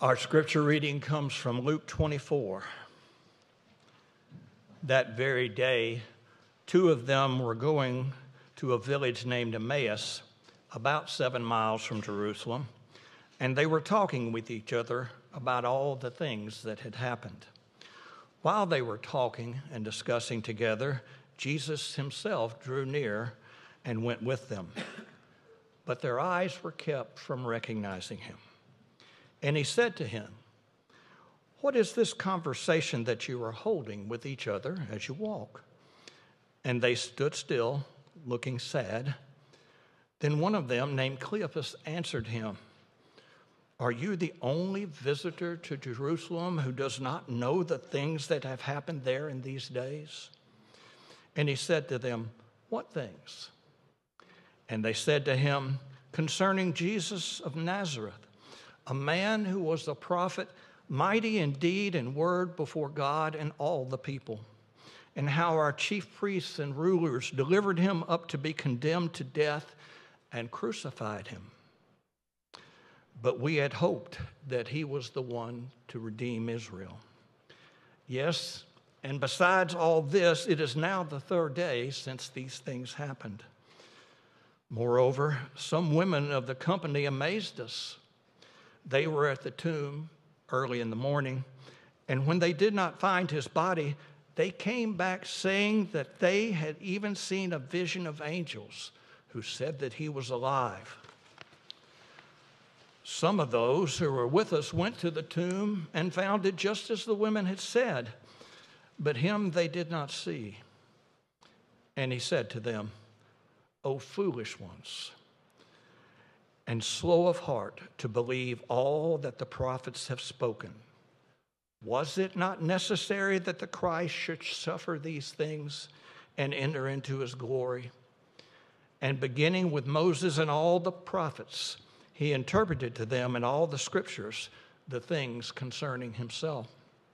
Our scripture reading comes from Luke 24. That very day, two of them were going to a village named Emmaus, about 7 miles from Jerusalem, and they were talking with each other about all the things that had happened. While they were talking and discussing together, Jesus himself drew near and went with them. But their eyes were kept from recognizing him. And he said to him, "What is this conversation that you are holding with each other as you walk?" And they stood still, looking sad. Then one of them, named Cleopas, answered him, "Are you the only visitor to Jerusalem who does not know the things that have happened there in these days?" And he said to them, "What things?" And they said to him, "Concerning Jesus of Nazareth, a man who was a prophet, mighty in deed and word before God and all the people, and how our chief priests and rulers delivered him up to be condemned to death and crucified him. But we had hoped that he was the one to redeem Israel. Yes, and besides all this, it is now the third day since these things happened. Moreover, some women of the company amazed us. They were at the tomb early in the morning, and when they did not find his body, they came back saying that they had even seen a vision of angels who said that he was alive. Some of those who were with us went to the tomb and found it just as the women had said, but him they did not see." And he said to them, "O foolish ones, and slow of heart to believe all that the prophets have spoken. Was it not necessary that the Christ should suffer these things and enter into his glory?" And beginning with Moses and all the prophets, he interpreted to them in all the scriptures the things concerning himself.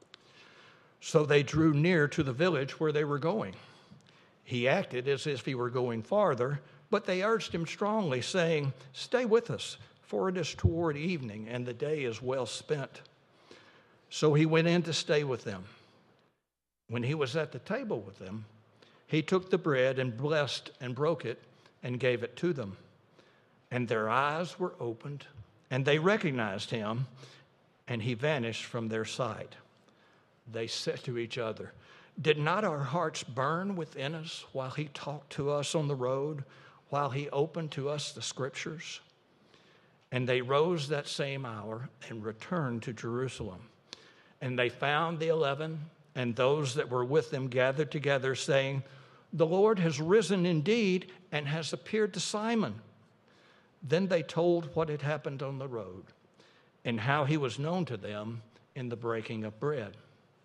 So they drew near to the village where they were going. He acted as if he were going farther, but they urged him strongly, saying, "Stay with us, for it is toward evening, and the day is well spent." So he went in to stay with them. When he was at the table with them, he took the bread and blessed and broke it and gave it to them. And their eyes were opened, and they recognized him, and he vanished from their sight. They said to each other, "Did not our hearts burn within us while he talked to us on the road, while he opened to us the scriptures?" And they rose that same hour and returned to Jerusalem. And they found the 11 and those that were with them gathered together, saying, "The Lord has risen indeed and has appeared to Simon." Then they told what had happened on the road and how he was known to them in the breaking of bread.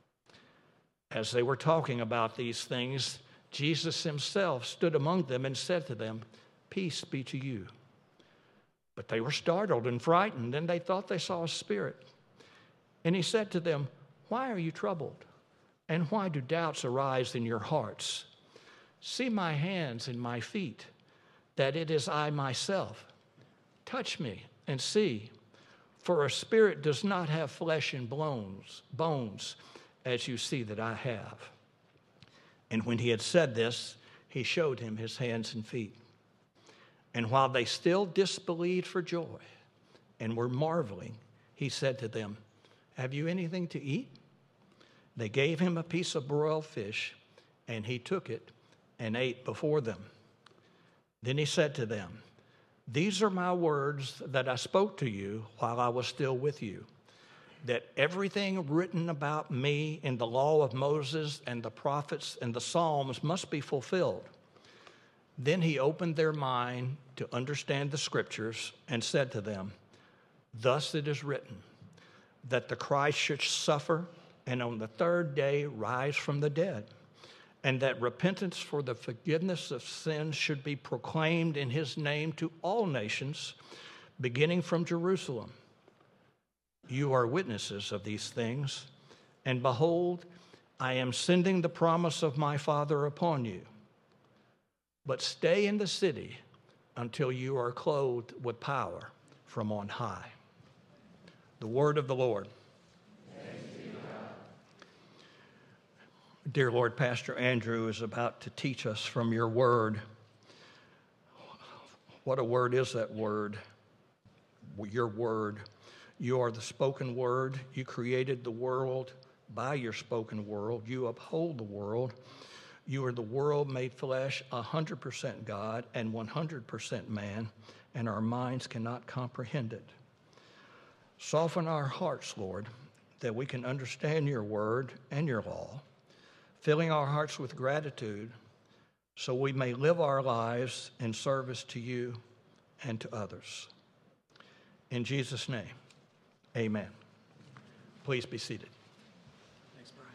As they were talking about these things, Jesus himself stood among them and said to them, "Peace be to you." But they were startled and frightened, and they thought they saw a spirit. And he said to them, "Why are you troubled? And why do doubts arise in your hearts? See my hands and my feet, that it is I myself. Touch me and see, for a spirit does not have flesh and bones, as you see that I have." And when he had said this, he showed him his hands and feet. And while they still disbelieved for joy and were marveling, he said to them, "Have you anything to eat?" They gave him a piece of broiled fish, and he took it and ate before them. Then he said to them, "These are my words that I spoke to you while I was still with you, that everything written about me in the law of Moses and the prophets and the Psalms must be fulfilled." Then he opened their mind to understand the scriptures and said to them, "Thus it is written, that the Christ should suffer and on the third day rise from the dead, and that repentance for the forgiveness of sins should be proclaimed in his name to all nations, beginning from Jerusalem. You are witnesses of these things, and behold, I am sending the promise of my Father upon you. But stay in the city until you are clothed with power from on high." The word of the Lord. Dear Lord, Pastor Andrew is about to teach us from your word. What a word is that word? Your word. You are the spoken word. You created the world by your spoken word. You uphold the world. You are the world made flesh, 100% God and 100% man, and our minds cannot comprehend it. Soften our hearts, Lord, that we can understand your word and your law, filling our hearts with gratitude so we may live our lives in service to you and to others. In Jesus' name, amen. Please be seated. Thanks, Brian.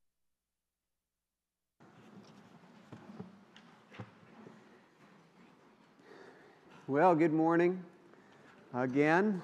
Well, good morning again.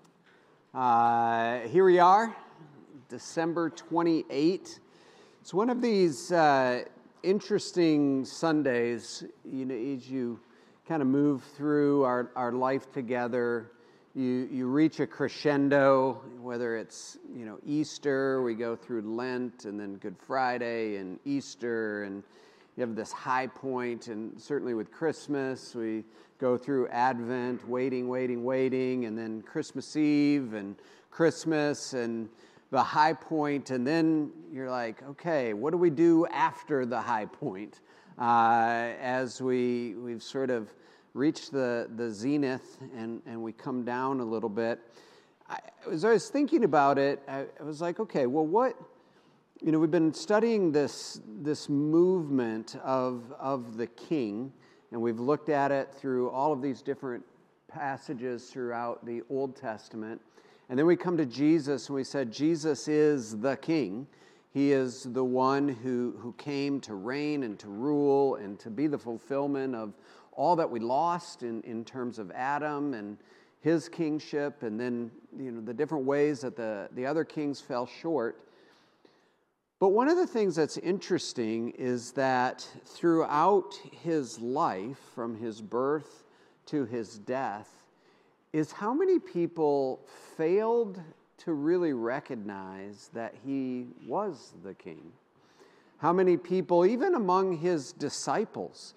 Here we are, December 28th. It's one of these interesting Sundays, as you kind of move through our life together. You reach a crescendo, whether it's Easter, we go through Lent, and then Good Friday and Easter, and you have this high point, and certainly with Christmas, we go through Advent, waiting, and then Christmas Eve and Christmas and the high point, and then you're like, okay, what do we do after the high point? As we've sort of reached the zenith and we come down a little bit. As I was thinking about it, I was like, okay, well, we've been studying this movement of the king, and we've looked at it through all of these different passages throughout the Old Testament. And then we come to Jesus, and we said, Jesus is the king. He is the one who came to reign and to rule and to be the fulfillment of all that we lost in terms of Adam and his kingship, and then the different ways that the other kings fell short. But one of the things that's interesting is that throughout his life, from his birth to his death, is how many people failed to really recognize that he was the king. How many people, even among his disciples,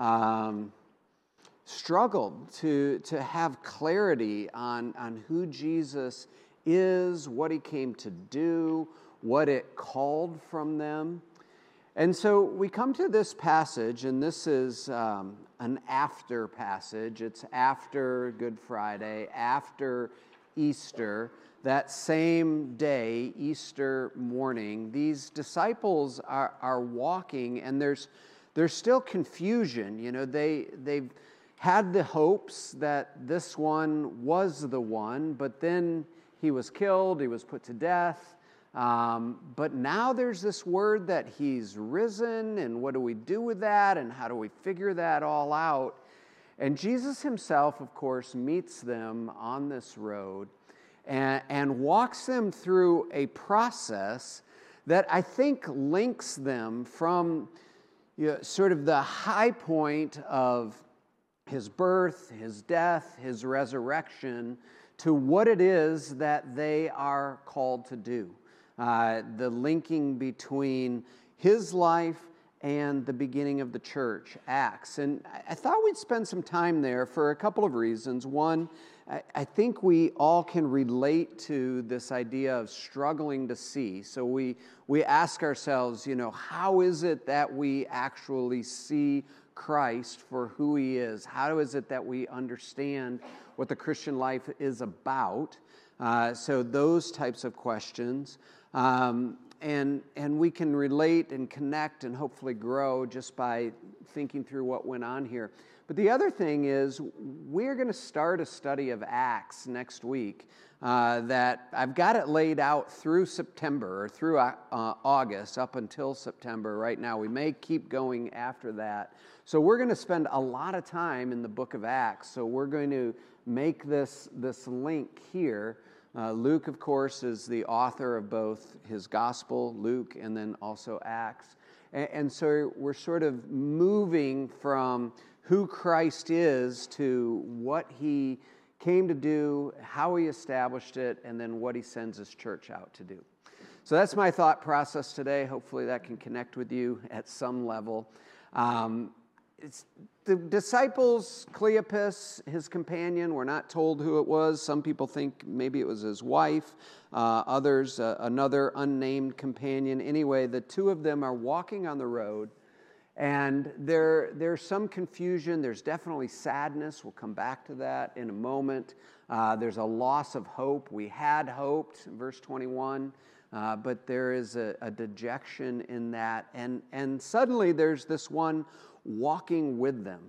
struggled to have clarity on who Jesus is, what he came to do, what it called from them. And so we come to this passage, and this is an after passage. It's after Good Friday, after Easter. That same day, Easter morning, these disciples are walking, and there's still confusion. They've had the hopes that this one was the one, but then he was killed, he was put to death. But now there's this word that he's risen, and what do we do with that, and how do we figure that all out? And Jesus himself, of course, meets them on this road and walks them through a process that I think links them from sort of the high point of his birth, his death, his resurrection, to what it is that they are called to do. The linking between his life and the beginning of the church, Acts. And I thought we'd spend some time there for a couple of reasons. One, I think we all can relate to this idea of struggling to see. So we ask ourselves, how is it that we actually see Christ for who he is? How is it that we understand what the Christian life is about? So those types of questions. And we can relate and connect and hopefully grow just by thinking through what went on here. But the other thing is, we're going to start a study of Acts next week that I've got it laid out through September or through August up until September right now. We may keep going after that. So we're going to spend a lot of time in the book of Acts. So we're going to make this link here. Luke, of course, is the author of both his gospel, Luke, and then also Acts. And so we're sort of moving from who Christ is to what he came to do, how he established it, and then what he sends his church out to do. So that's my thought process today. Hopefully that can connect with you at some level. It's the disciples, Cleopas, his companion, we're not told who it was. Some people think maybe it was his wife. Others, another unnamed companion. Anyway, the two of them are walking on the road, and there's some confusion. There's definitely sadness. We'll come back to that in a moment. There's a loss of hope. We had hoped, verse 21, but there is a dejection in that. And suddenly there's this one walking with them.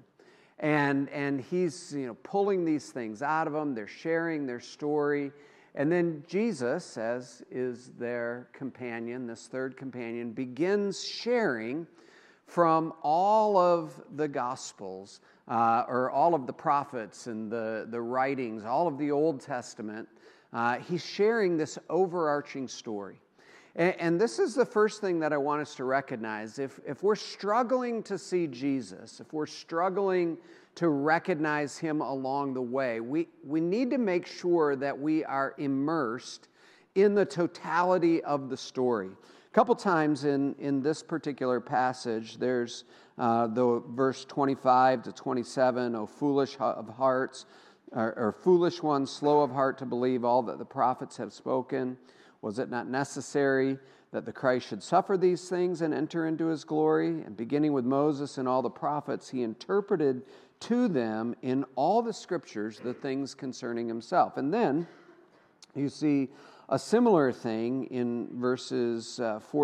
And he's pulling these things out of them. They're sharing their story. And then Jesus, as is their companion, this third companion, begins sharing from all of the Gospels, or all of the prophets and the writings, all of the Old Testament. He's sharing this overarching story. And this is the first thing that I want us to recognize. If we're struggling to see Jesus, if we're struggling to recognize him along the way, we need to make sure that we are immersed in the totality of the story. A couple times in this particular passage, there's the verse 25 to 27, "O foolish of hearts, or foolish ones, slow of heart to believe all that the prophets have spoken. Was it not necessary that the Christ should suffer these things and enter into his glory? And beginning with Moses and all the prophets, he interpreted to them in all the scriptures the things concerning himself." And then you see a similar thing in verses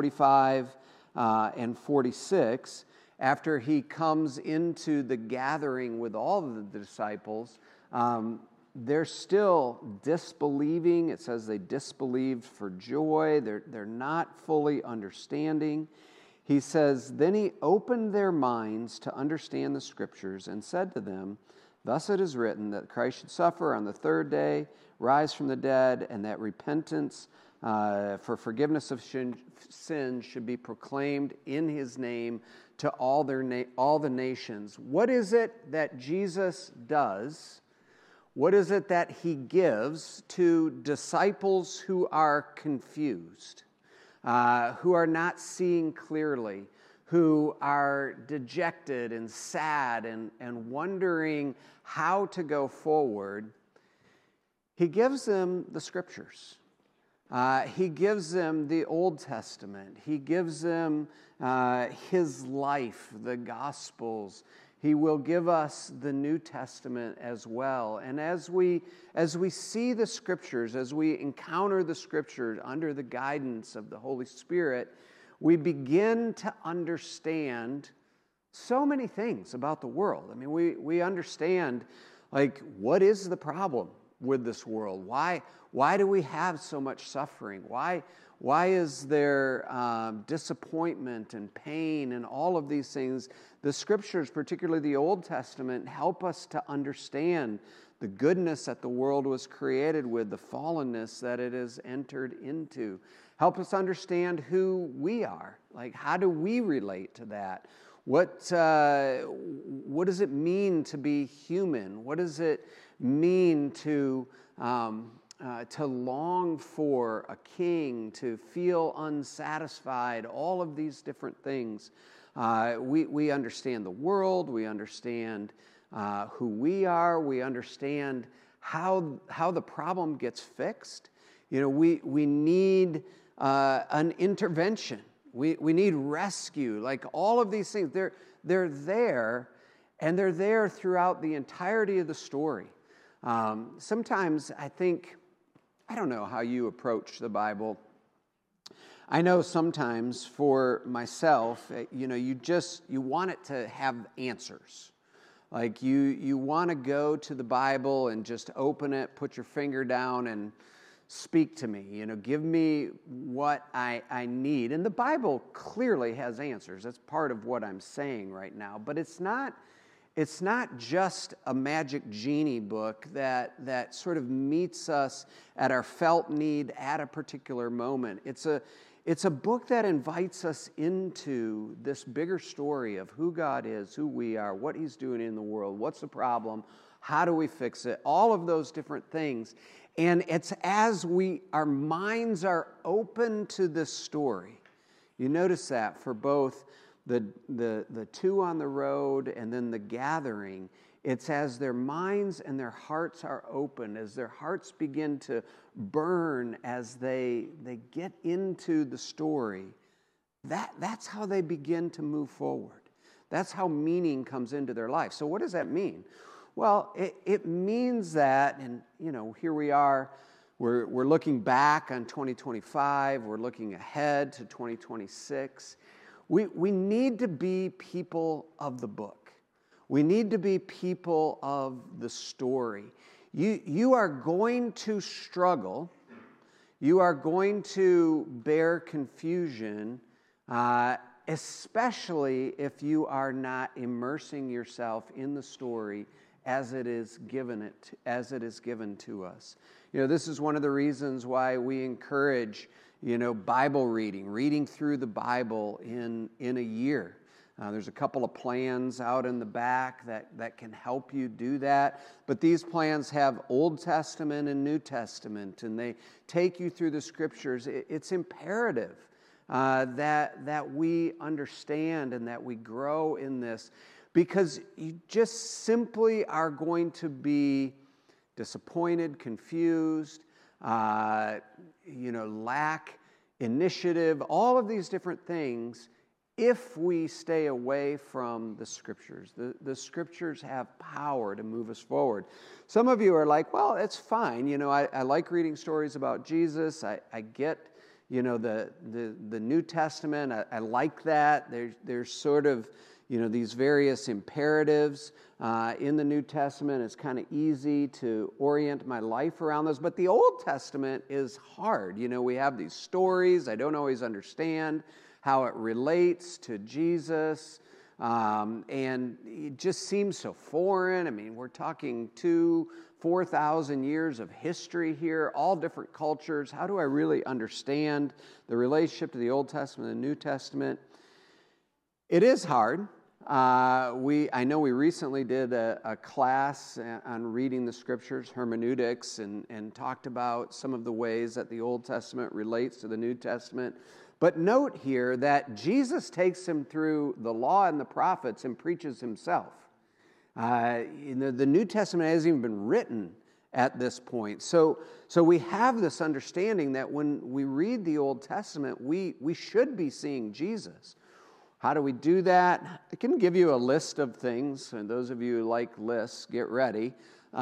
45 and 46. After he comes into the gathering with all of the disciples, they're still disbelieving. It says they disbelieved for joy. They're not fully understanding. He says, "Then he opened their minds to understand the scriptures and said to them, 'Thus it is written that Christ should suffer on the third day, rise from the dead, and that repentance for forgiveness of sins should be proclaimed in his name to all the nations.'" What is it that Jesus does? What is it that he gives to disciples who are confused, who are not seeing clearly, who are dejected and sad and wondering how to go forward? He gives them the scriptures. He gives them the Old Testament. He gives them his life, the Gospels. He will give us the New Testament as well. And as we see the Scriptures, as we encounter the Scriptures under the guidance of the Holy Spirit, we begin to understand so many things about the world. I mean, we understand, like, what is the problem with this world? Why do we have so much suffering? Why is there disappointment and pain and all of these things? The Scriptures, particularly the Old Testament, help us to understand the goodness that the world was created with, the fallenness that it has entered into. Help us understand who we are. Like, how do we relate to that? What does it mean to be human? What does it mean to long for a king, to feel unsatisfied, all of these different things? We understand the world, we understand who we are, we understand how the problem gets fixed. We need an intervention. We need rescue. Like, all of these things, they're there, and they're there throughout the entirety of the story. Sometimes I don't know how you approach the Bible. I know sometimes for myself, you want it to have answers. Like, you want to go to the Bible and just open it, put your finger down, and speak to me. Give me what I need. And the Bible clearly has answers. That's part of what I'm saying right now. But it's not just a magic genie book that sort of meets us at our felt need at a particular moment. It's a book that invites us into this bigger story of who God is, who we are, what he's doing in the world, what's the problem, How do we fix it? All of those different things. And it's as our minds are open to this story. You notice that for both the two on the road and then the gathering, it's as their minds and their hearts are open, as their hearts begin to burn as they get into the story. That's how they begin to move forward. That's how meaning comes into their life. So what does that mean? Well, it means that, and here we are, we're looking back on 2025, we're looking ahead to 2026. We need to be people of the book. We need to be people of the story. You are going to struggle. You are going to bear confusion, especially if you are not immersing yourself in the story as it is given to us. This is one of the reasons why we encourage, Bible reading through the Bible in a year. There's a couple of plans out in the back that can help you do that. But these plans have Old Testament and New Testament, and they take you through the Scriptures. It's imperative that we understand and that we grow in this, because you just simply are going to be disappointed, confused, lack initiative, all of these different things if we stay away from the Scriptures. The Scriptures have power to move us forward. Some of you are like, well, it's fine. I like reading stories about Jesus. I get, the New Testament. I like that. There's sort of, these various imperatives in the New Testament. It's kind of easy to orient my life around those. But the Old Testament is hard. We have these stories. I don't always understand how it relates to Jesus. And it just seems so foreign. I mean, we're talking 4,000 years of history here, all different cultures. How do I really understand the relationship to the Old Testament and the New Testament? It is hard. I know we recently did a class on reading the Scriptures, hermeneutics, and talked about some of the ways that the Old Testament relates to the New Testament. But note here that Jesus takes him through the law and the prophets and preaches himself. The New Testament hasn't even been written at this point. So we have this understanding that when we read the Old Testament, we should be seeing Jesus. How do we do that? I can give you a list of things, and those of you who like lists, get ready.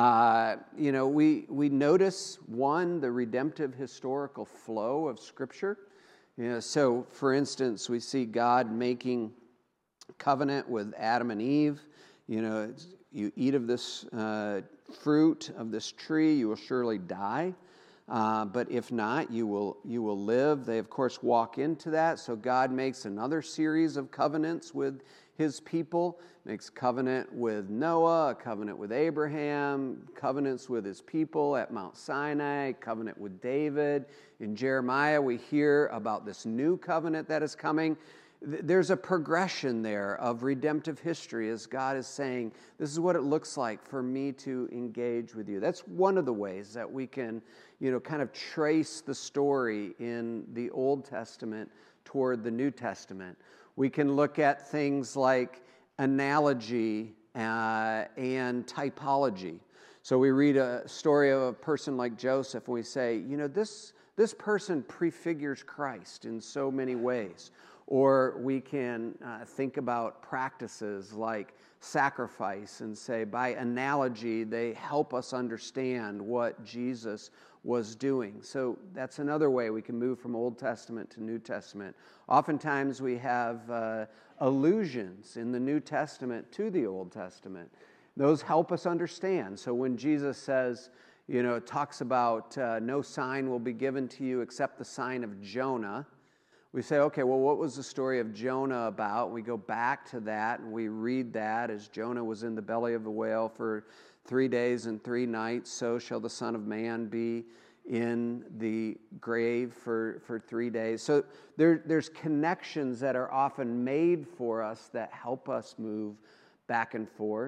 We notice, one, the redemptive historical flow of Scripture. So, for instance, we see God making covenant with Adam and Eve. You eat of this fruit of this tree, you will surely die. But if not, you will live. They, of course, walk into that. So God makes another series of covenants with his people, makes covenant with Noah, a covenant with Abraham, covenants with his people at Mount Sinai, covenant with David. In Jeremiah, we hear about this new covenant that is coming. There's a progression there of redemptive history as God is saying, this is what it looks like for me to engage with you. That's one of the ways that we can, kind of trace the story in the Old Testament toward the New Testament. We can look at things like analogy and typology. So we read a story of a person like Joseph, and we say, this person prefigures Christ in so many ways. Or we can think about practices like sacrifice and say, by analogy, they help us understand what Jesus was doing. So that's another way we can move from Old Testament to New Testament. Oftentimes we have allusions in the New Testament to the Old Testament. Those help us understand. So when Jesus says, talks about no sign will be given to you except the sign of Jonah, we say, okay, well, what was the story of Jonah about? We go back to that and we read that as Jonah was in the belly of the whale for 3 days and 3 nights, so shall the Son of Man be in the grave for 3 days. So there's connections that are often made for us that help us move back and forth.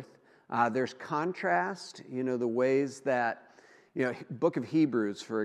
There's contrast, the ways that, Book of Hebrews, for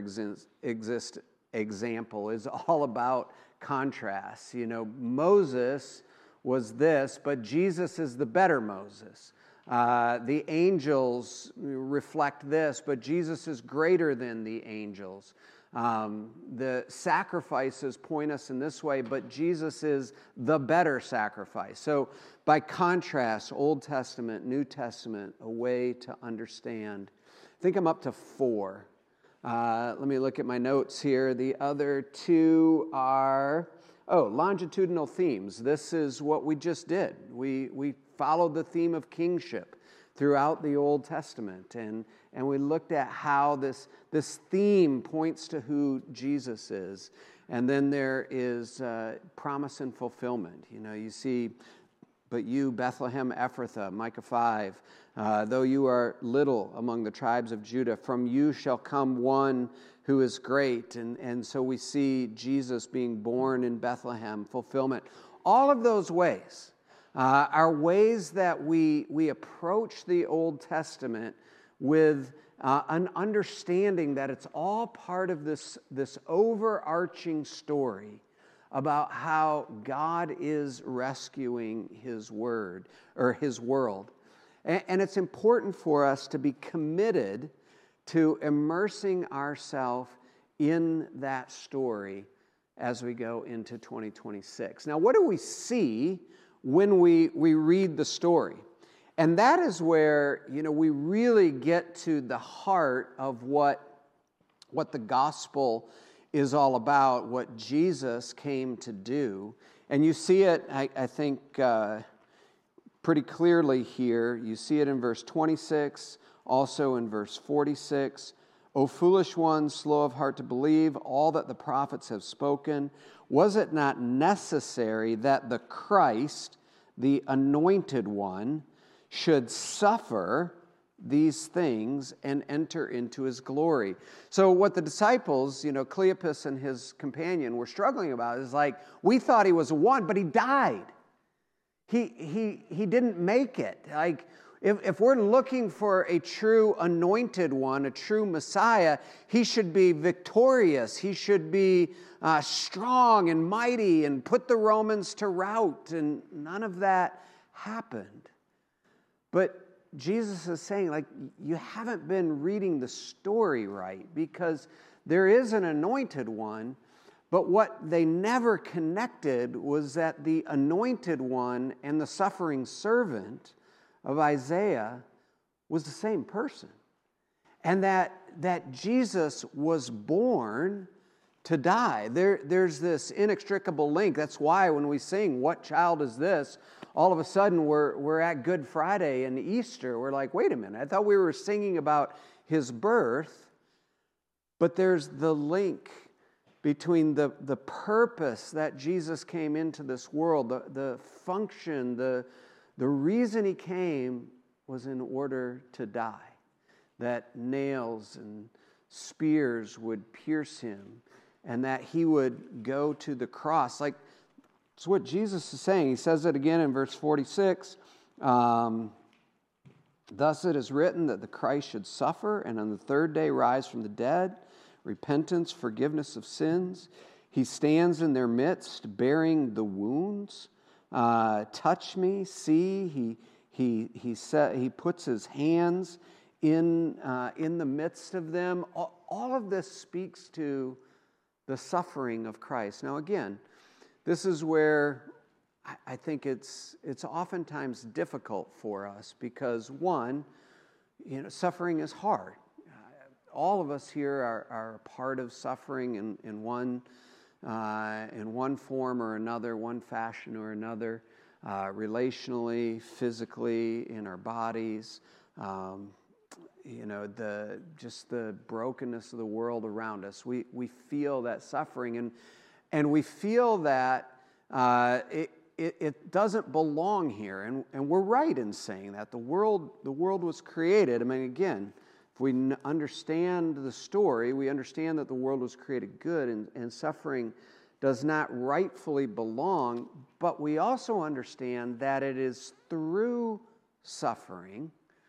example, is all about contrast. Moses was this, but Jesus is the better Moses. The angels reflect this, but Jesus is greater than the angels. The sacrifices point us in this way, but Jesus is the better sacrifice. So by contrast, Old Testament, New Testament, a way to understand. I think I'm up to 4. Let me look at my notes here. The other 2 are, longitudinal themes. This is what we just did. We followed the theme of kingship throughout the Old Testament, and we looked at how this theme points to who Jesus is. And then there is promise and fulfillment. You see, but you, Bethlehem Ephrathah, Micah 5, though you are little among the tribes of Judah, from you shall come one who is great. And so we see Jesus being born in Bethlehem, fulfillment. All of those ways are ways that we approach the Old Testament with an understanding that it's all part of this overarching story about how God is rescuing His word or His world. And it's important for us to be committed to immersing ourselves in that story as we go into 2026. Now, what do we see when we read the story? And that is where, we really get to the heart of what the gospel is all about, what Jesus came to do. And you see it, I think, pretty clearly here. You see it in verse 26, also in verse 46. O foolish ones, slow of heart to believe all that the prophets have spoken. Was it not necessary that the Christ, the anointed one, should suffer these things and enter into His glory? So what the disciples, Cleopas and his companion, were struggling about is like, we thought He was one, but He died. He didn't make it. Like, if we're looking for a true anointed one, a true Messiah, He should be victorious. He should be strong and mighty and put the Romans to rout. And none of that happened. But Jesus is saying, you haven't been reading the story right, because there is an anointed one, but what they never connected was that the anointed one and the suffering servant of Isaiah was the same person. And that Jesus was born to die. There's this inextricable link. That's why when we sing, "What child is this?" all of a sudden we're at Good Friday and Easter. We're like, wait a minute, I thought we were singing about His birth. But there's the link between the purpose that Jesus came into this world, the function, the reason He came was in order to die, that nails and spears would pierce Him, and that He would go to the cross. It's what Jesus is saying. He says it again in verse 46. Thus it is written that the Christ should suffer and on the third day rise from the dead, repentance, forgiveness of sins. He stands in their midst bearing the wounds. Touch me, see. He puts His hands in the midst of them. All of this speaks to the suffering of Christ. Now again, this is where I think it's oftentimes difficult for us because, one, suffering is hard. All of us here are a part of suffering in one form or another, one fashion or another, relationally, physically, in our bodies. The brokenness of the world around us. We feel that suffering, and we feel that it doesn't belong here, and we're right in saying that. The world was created. I mean, again, if we understand the story, we understand that the world was created good, and suffering does not rightfully belong, but we also understand that it is through suffering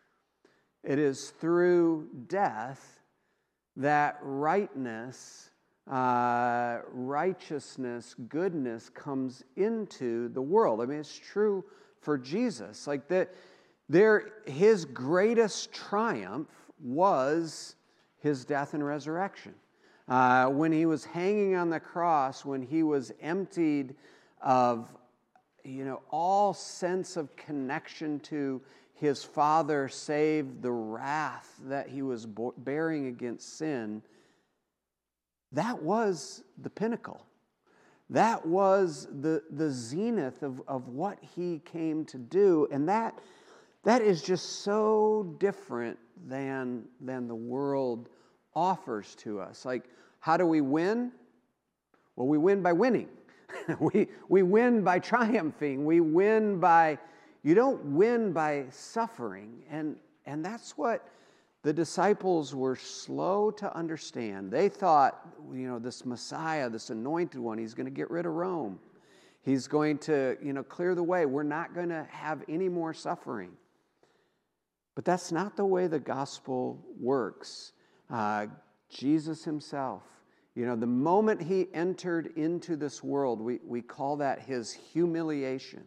It is through death that rightness, righteousness, goodness comes into the world. I mean, it's true for Jesus. Like his greatest triumph was his death and resurrection. When he was hanging on the cross, when he was emptied of, all sense of connection to his Father, save the wrath that he was bearing against sin, that was the pinnacle. That was the zenith of what he came to do. And that is just so different than the world offers to us. Like, how do we win? Well, we win by winning. we win by triumphing. We win by... You don't win by suffering. And that's what the disciples were slow to understand. They thought, this Messiah, this anointed one, he's going to get rid of Rome. He's going to, clear the way. We're not going to have any more suffering. But that's not the way the gospel works. Jesus himself, the moment he entered into this world, we call that his humiliation.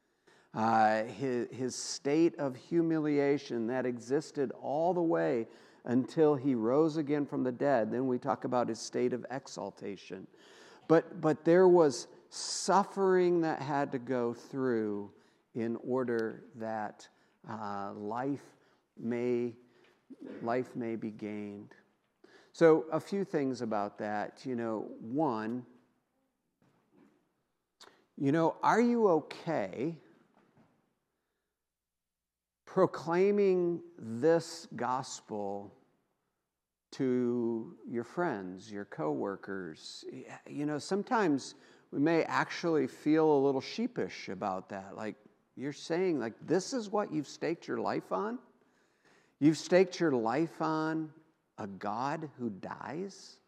His state of humiliation that existed all the way until he rose again from the dead. Then we talk about his state of exaltation. But there was suffering that had to go through in order that life may be gained. So a few things about that. One, are you okay proclaiming this gospel to your friends, your coworkers? Sometimes we may actually feel a little sheepish about that. Like, you're saying, like, this is what you've staked your life on? You've staked your life on a God who dies?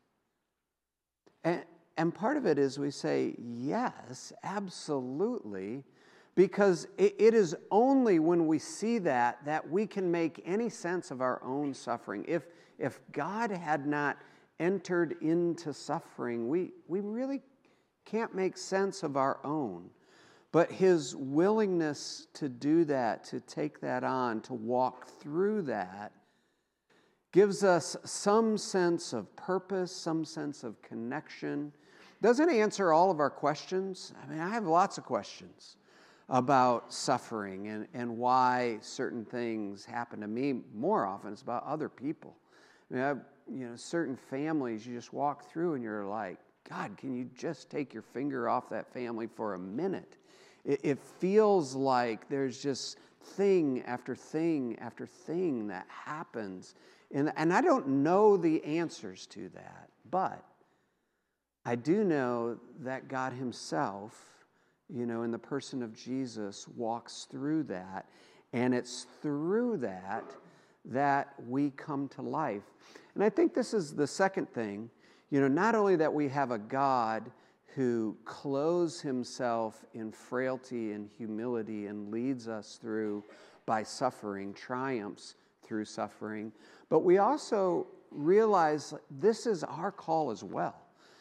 And part of it is we say, yes, absolutely, because it is only when we see that we can make any sense of our own suffering. If God had not entered into suffering, we really can't make sense of our own. But his willingness to do that, to take that on, to walk through that, gives us some sense of purpose, some sense of connection. Doesn't answer all of our questions. I mean, I have lots of questions about suffering and why certain things happen to me. More often, it's about other people. I mean, certain families you just walk through and you're like, God, can you just take your finger off that family for a minute? It feels like there's just thing after thing after thing that happens. And I don't know the answers to that, but I do know that God himself, in the person of Jesus, walks through that. And it's through that we come to life. And I think this is the second thing, not only that we have a God who clothes himself in frailty and humility and leads us through by suffering, triumphs through suffering, but we also realize this is our call as well.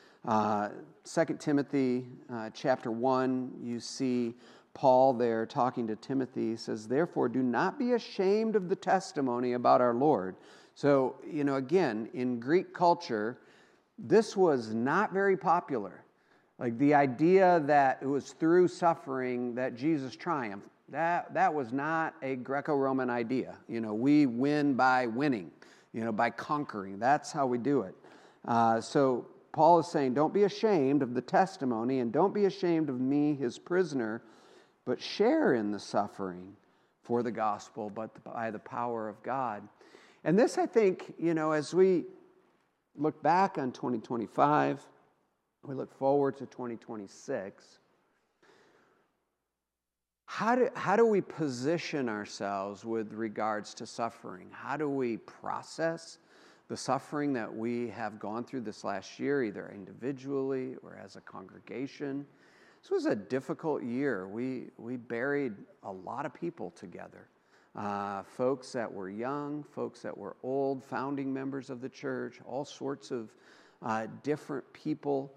2 Timothy chapter 1, you see Paul there talking to Timothy. He says, therefore, do not be ashamed of the testimony about our Lord. So, again, in Greek culture, this was not very popular. Like the idea that it was through suffering that Jesus triumphed, that was not a Greco-Roman idea. We win by winning, by conquering. That's how we do it. So Paul is saying, don't be ashamed of the testimony and don't be ashamed of me, his prisoner, but share in the suffering for the gospel, but by the power of God. And this, I think, as we look back on 2025, we look forward to 2026, how do we position ourselves with regards to suffering? How do we process the suffering that we have gone through this last year, either individually or as a congregation? This was a difficult year. We buried a lot of people together. folks that were young, folks that were old, founding members of the church, all sorts of different people.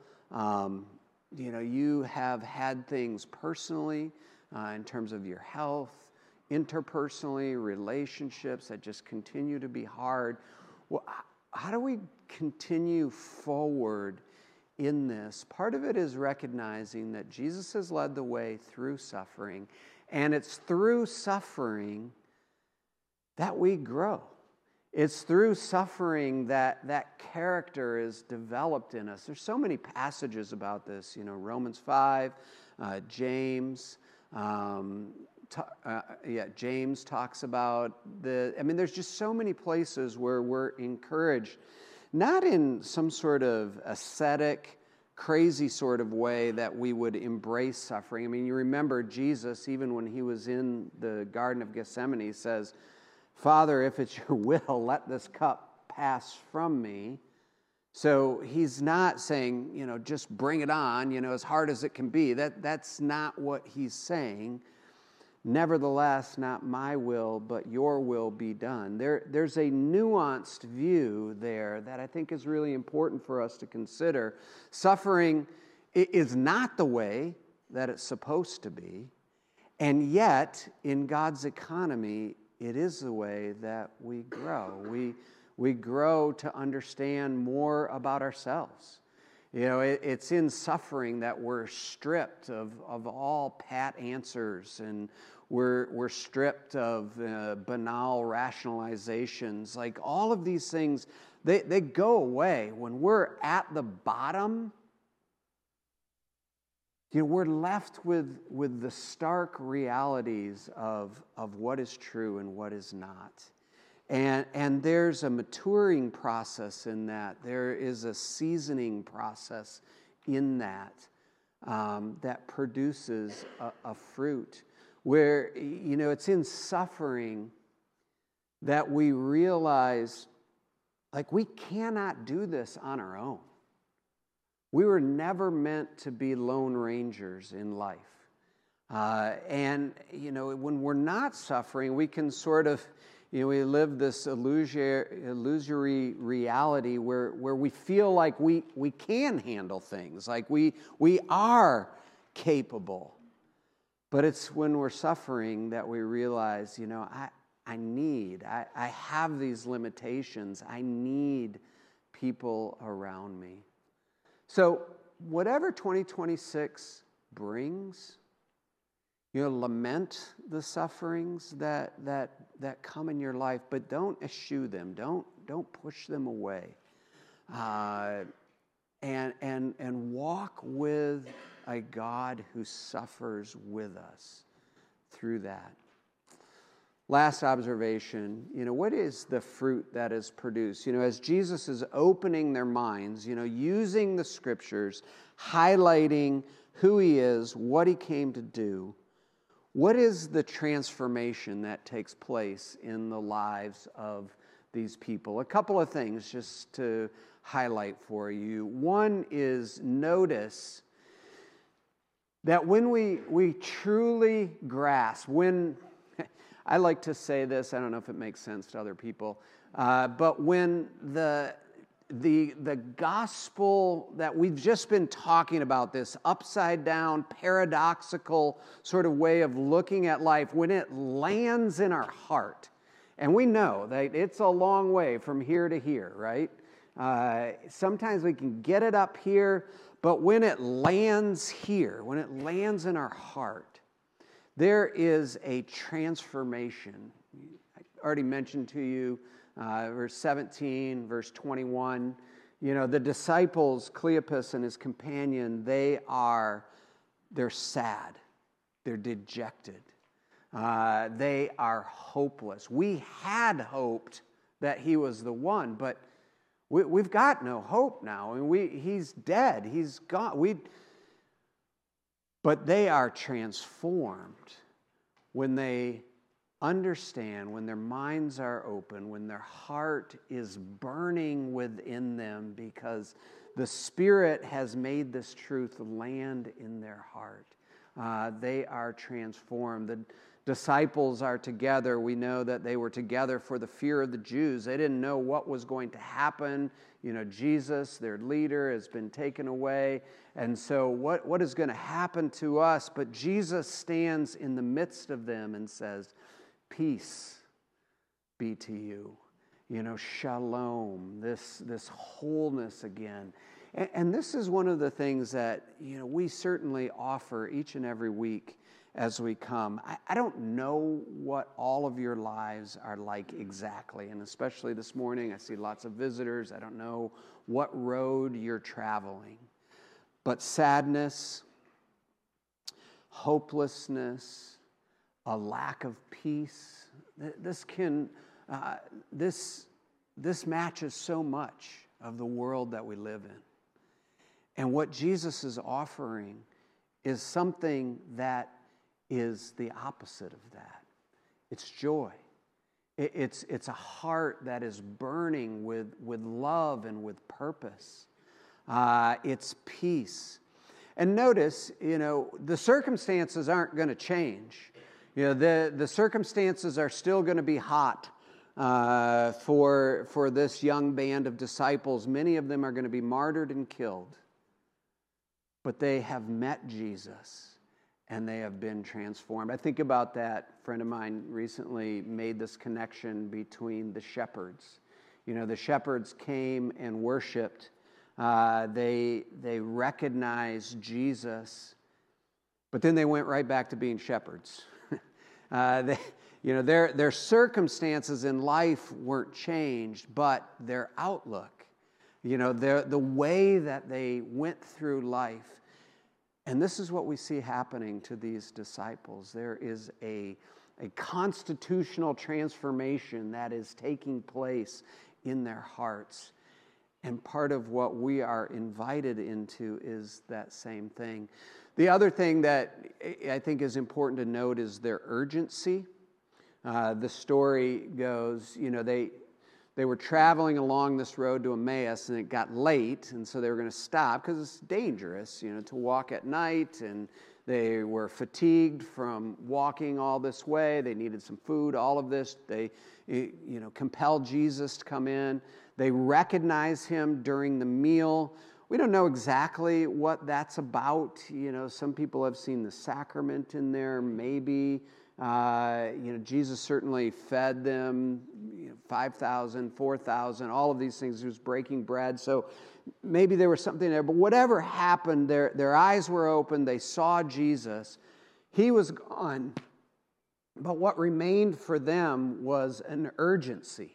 You have had things personally in terms of your health, interpersonally, relationships that just continue to be hard. Well, how do we continue forward in this? Part of it is recognizing that Jesus has led the way through suffering, and it's through suffering that we grow. It's through suffering that character is developed in us. There's so many passages about this, Romans 5, James. James talks about there's just so many places where we're encouraged, not in some sort of ascetic, crazy sort of way that we would embrace suffering. You remember Jesus, even when he was in the Garden of Gethsemane, says, Father, if it's your will, let this cup pass from me. So he's not saying, just bring it on, as hard as it can be. That's not what he's saying. Nevertheless, not my will, but your will be done. There's a nuanced view there that I think is really important for us to consider. Suffering is not the way that it's supposed to be, and yet, in God's economy, it is the way that we grow. We grow to understand more about ourselves. It's in suffering that we're stripped of all pat answers, and we're stripped of banal rationalizations. Like all of these things, they go away. When we're at the bottom, we're left with the stark realities of what is true and what is not. And there's a maturing process in that. There is a seasoning process in that that produces a fruit where, it's in suffering that we realize, we cannot do this on our own. We were never meant to be lone rangers in life. When we're not suffering, we can sort of, we live this illusory reality where we feel like we can handle things, like we are capable. But it's when we're suffering that we realize, I have these limitations. I need people around me. So whatever 2026 brings, lament the sufferings that come in your life, but don't eschew them. Don't push them away. And walk with a God who suffers with us through that. Last observation, what is the fruit that is produced? As Jesus is opening their minds, using the scriptures, highlighting who he is, what he came to do, what is the transformation that takes place in the lives of these people? A couple of things just to highlight for you. One is notice that when we truly grasp, I like to say this, I don't know if it makes sense to other people, but when the gospel that we've just been talking about, this upside down, paradoxical sort of way of looking at life, when it lands in our heart, and we know that it's a long way from here to here, right? Sometimes we can get it up here, but when it lands here, when it lands in our heart, there is a transformation. I already mentioned to you verse 17, verse 21. The disciples, Cleopas and his companion, they're sad. They're dejected. They are hopeless. We had hoped that he was the one, but we've got no hope now. He's dead. He's gone. But they are transformed when they understand, when their minds are open, when their heart is burning within them because the Spirit has made this truth land in their heart. They are transformed. The disciples are together, we know that they were together for the fear of the Jews. They didn't know what was going to happen. Jesus, their leader, has been taken away. And so what is going to happen to us? But Jesus stands in the midst of them and says, peace be to you. Shalom, this wholeness again. And this is one of the things that, we certainly offer each and every week as we come. I don't know what all of your lives are like exactly, and especially this morning, I see lots of visitors. I don't know what road you're traveling, but sadness, hopelessness, a lack of peace, this matches so much of the world that we live in. And what Jesus is offering is something that is the opposite of that. It's joy. It's a heart that is burning with love and with purpose. It's peace. And notice, the circumstances aren't going to change. The circumstances are still going to be hot for this young band of disciples. Many of them are going to be martyred and killed. But they have met Jesus, and they have been transformed. I think about that. A friend of mine recently made this connection between the shepherds. The shepherds came and worshiped. They recognized Jesus, but then they went right back to being shepherds. Their circumstances in life weren't changed, but their outlook, the way that they went through life. And this is what we see happening to these disciples. There is a constitutional transformation that is taking place in their hearts. And part of what we are invited into is that same thing. The other thing that I think is important to note is their urgency. The story goes, they were traveling along this road to Emmaus, and it got late, and so they were going to stop because it's dangerous, to walk at night, and they were fatigued from walking all this way. They needed some food, all of this. They, compelled Jesus to come in. They recognize him during the meal. We don't know exactly what that's about. Some people have seen the sacrament in there, maybe. Jesus certainly fed them, 5,000, 4,000, all of these things. He was breaking bread. So maybe there was something there. But whatever happened, their eyes were open. They saw Jesus. He was gone. But what remained for them was an urgency.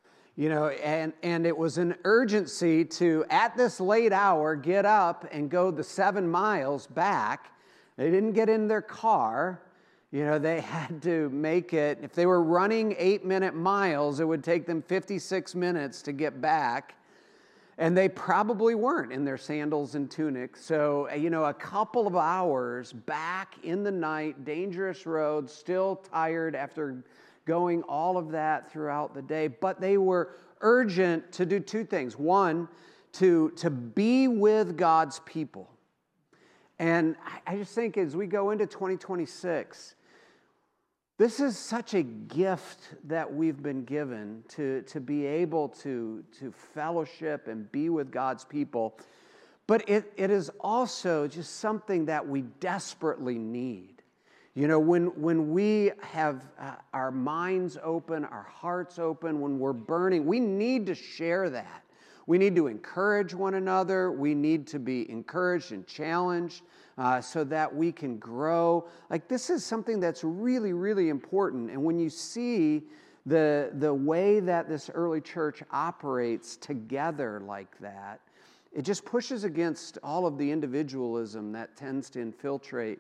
And it was an urgency to, at this late hour, get up and go the 7 miles back. They didn't get in their car. They had to make it. If they were running 8-minute miles, it would take them 56 minutes to get back. And they probably weren't in their sandals and tunics. So, a couple of hours back in the night, dangerous roads, still tired after going all of that throughout the day. But they were urgent to do 2 things. One, to be with God's people. And I just think as we go into 2026, this is such a gift that we've been given to be able to fellowship and be with God's people. But it is also just something that we desperately need. When we have our minds open, our hearts open, when we're burning, we need to share that. We need to encourage one another. We need to be encouraged and challenged so that we can grow. This is something that's really, really important. And when you see the way that this early church operates together like that, it just pushes against all of the individualism that tends to infiltrate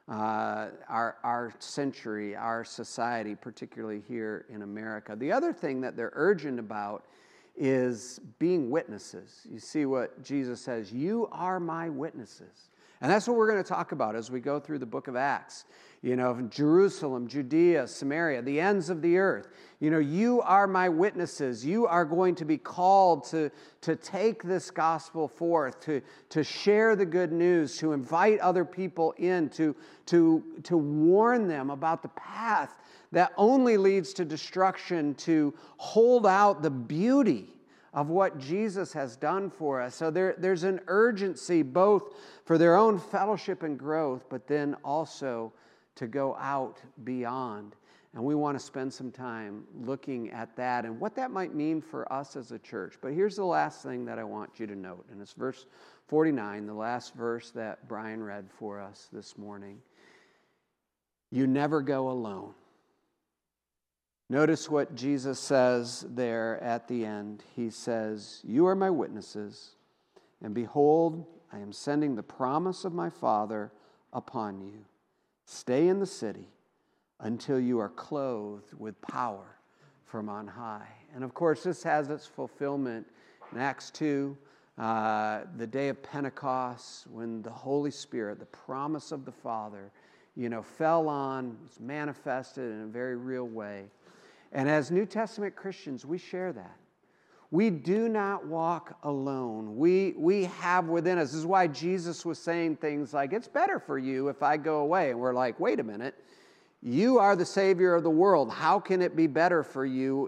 our century, our society, particularly here in America. The other thing that they're urgent about is being witnesses. You see what Jesus says, you are my witnesses. And that's what we're going to talk about as we go through the book of Acts. You know, Jerusalem, Judea, Samaria, the ends of the earth. You know, you are my witnesses. You are going to be called to take this gospel forth, to share the good news, to invite other people in, to warn them about the path that only leads to destruction, to hold out the beauty of what Jesus has done for us. So there's an urgency both for their own fellowship and growth, but then also to go out beyond. And we want to spend some time looking at that and what that might mean for us as a church. But here's the last thing that I want you to note, and it's verse 49, the last verse that Brian read for us this morning. You never go alone. Notice what Jesus says there at the end. He says, you are my witnesses, and behold, I am sending the promise of my Father upon you. Stay in the city until you are clothed with power from on high. And of course, this has its fulfillment in Acts 2, the day of Pentecost, when the Holy Spirit, the promise of the Father, fell on, was manifested in a very real way. And as New Testament Christians, we share that. We do not walk alone. We have within us. This is why Jesus was saying things like, it's better for you if I go away. And we're like, wait a minute. You are the Savior of the world. How can it be better for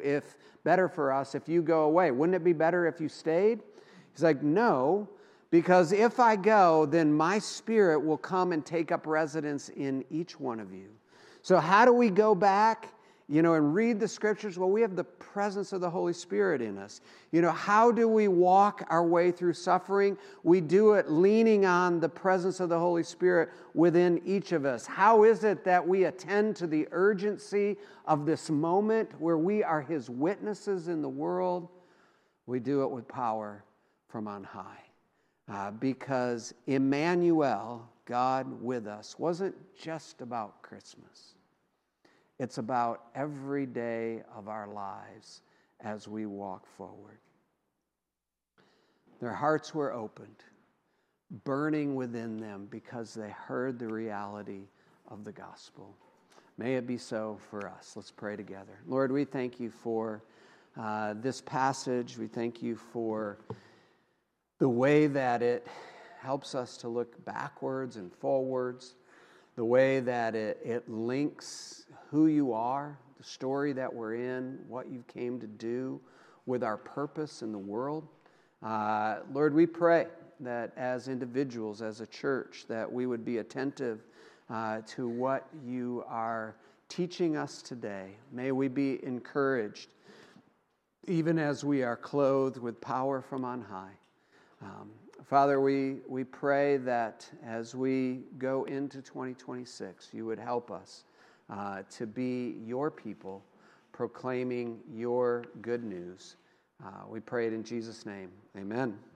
us if you go away? Wouldn't it be better if you stayed? He's like, no, because if I go, then my Spirit will come and take up residence in each one of you. So how do we go back? And read the Scriptures? Well, we have the presence of the Holy Spirit in us. How do we walk our way through suffering? We do it leaning on the presence of the Holy Spirit within each of us. How is it that we attend to the urgency of this moment where we are His witnesses in the world? We do it with power from on high. Because Emmanuel, God with us, wasn't just about Christmas. It's about every day of our lives as we walk forward. Their hearts were opened, burning within them because they heard the reality of the gospel. May it be so for us. Let's pray together. Lord, we thank you for this passage. We thank you for the way that it helps us to look backwards and forwards, the way that it links who you are, the story that we're in, what you came to do with our purpose in the world. Lord, we pray that as individuals, as a church, that we would be attentive to what you are teaching us today. May we be encouraged, even as we are clothed with power from on high. Father, we pray that as we go into 2026, you would help us to be your people, proclaiming your good news. We pray it in Jesus' name. Amen.